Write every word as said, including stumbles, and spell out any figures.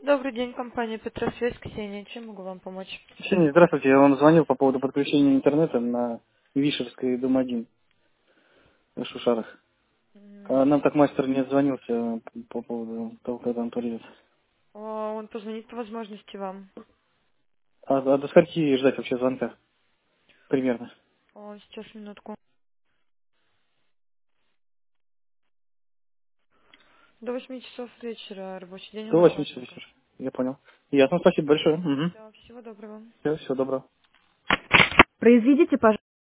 Добрый день, компания Петросвязь, Ксения. Чем могу вам помочь? Ксения, здравствуйте. Я вам звонил по поводу подключения интернета на Вишерской, дом один, в Шушарах. М, А нам так мастер не отзвонился по поводу того, когда он приедет. а, Он позвонит по возможности вам. А, а до скольки ждать вообще звонка? Примерно. А, Сейчас, минутку. До восьми часов вечера рабочий день у До нас восьми часов занят. вечера. Я понял. Ясно, спасибо большое. Угу. Да, всего доброго. Все, всего доброго. Произведите, пожалуйста.